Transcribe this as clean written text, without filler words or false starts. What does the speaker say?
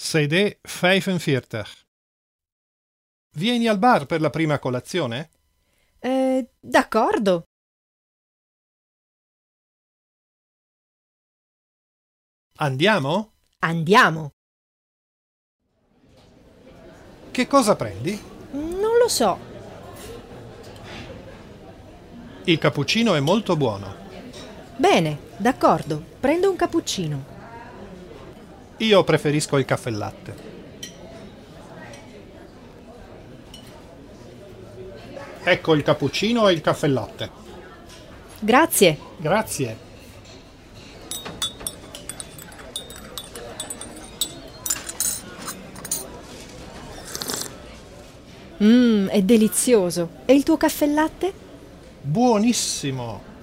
CD 45. Vieni al bar per la prima colazione? D'accordo. Andiamo? Andiamo. Che cosa prendi? Non lo so. Il cappuccino è molto buono. Bene, d'accordo. Prendo un cappuccino. Io preferisco il caffè latte. Ecco il cappuccino e il caffè latte. Grazie. Grazie. È delizioso. E il tuo caffè latte? Buonissimo.